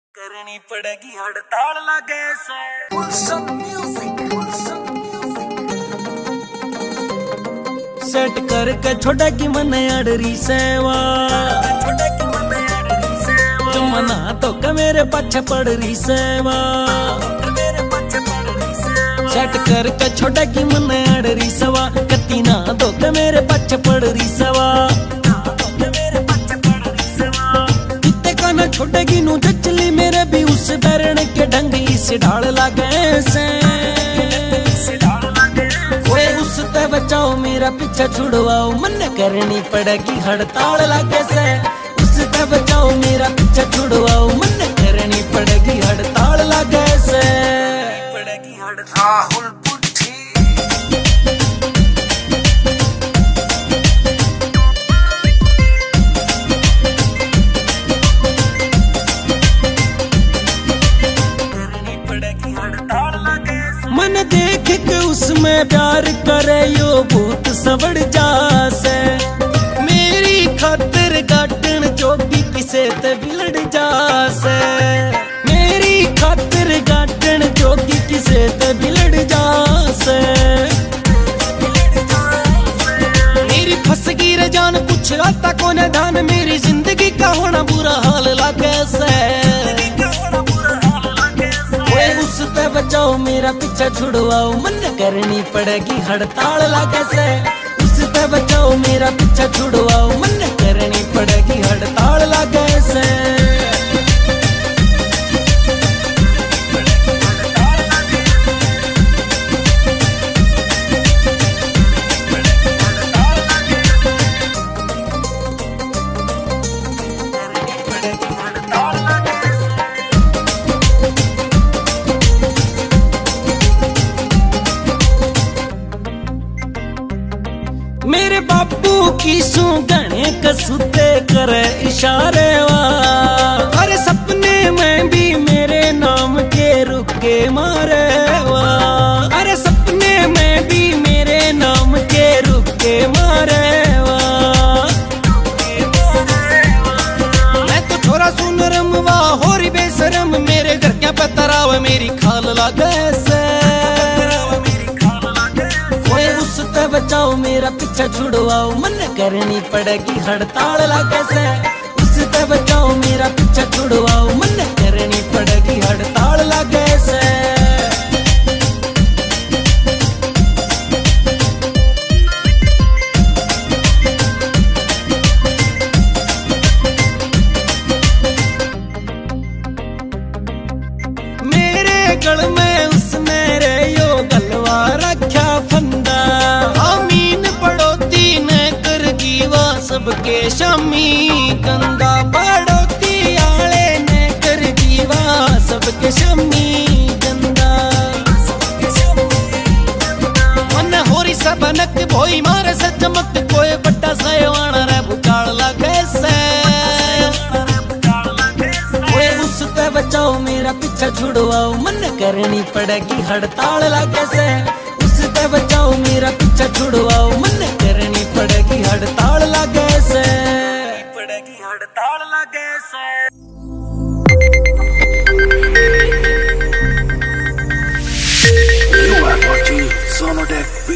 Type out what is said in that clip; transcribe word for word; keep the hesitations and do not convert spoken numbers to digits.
करनी पड़ेगी हड़ताल लगे से सेट करके छोड़ेगी मन अड़री सेवा मना तो के मेरे पीछे पड़ रही सेवा सेट करके छोड़ेगी मन अड़री सेवा कती ना तो के मेरे पीछे पड़ रही सेवा छोड़ेगी नू चचली मेरे भी उस बैरण के ढंग इस ढाल लागे से ओए उस ते बचाओ मेरा पीछा छुड़वाओ मन करनी पड़ेगी हड़ताल लागे से उस ते बचाओ मेरा पीछा छुड़वाओ मन करनी पड़ेगी हड़ताल लागे से पड़ेगी हड़ताल मन देख के उसमें प्यार करे यो भूत सवड़ जासे मेरी खातिर गाटन जोगी किसे ते बिलड़ जासे मेरी खातिर गाटन जोगी किसे ते बिलड़ जासे मेरी फसगी रे जान कुछ आता कोने धान मेरी जिंदगी का होना बुरा हाल लागे से बचाओ मेरा पीछा छुड़वाओ मन करनी पड़ेगी हड़ताल लागे से उससे बचाओ मेरा पीछा छुड़वाओ मन करनी पड़ेगी हड़ताल लागे से मेरे बापू की सू गणे कसुते करे इशारे वा अरे सपने में भी मेरे नाम के रुके मारे वा अरे सपने में भी मेरे नाम के रुके मारे वा मैं तो छोरा सुनरम वा होरी बेसरम मेरे घर क्या पतराव मेरी खाल लागे से बचाओ मेरा पीछा छुड़वाओ मन करनी पड़ेगी हड़ताल लागे से उससे बचाओ मेरा पीछा छुड़वाओ मन करनी पड़ेगी हड़ताल लागे से मेरे गल में उसने रे यो गलवा रखा फंदा सबके शमी गंगा पड़ोती आले ने कर दीवा सबके शमी गंदा मन होरी सबनक भोई मारे से चमक कोई बट्टा सयवाना रे भुचाल लागे से ओए उससे बचाओ मेरा पीछा छुड़वाओ मन करनी पड़ेगी हड़ताल लागे से उससे बचाओ मेरा पीछा छुड़वाओ मन करनी पड़ेगी हड़ताल लागे से पड़ेगी हड़ताल लागे से You are watching Sonodec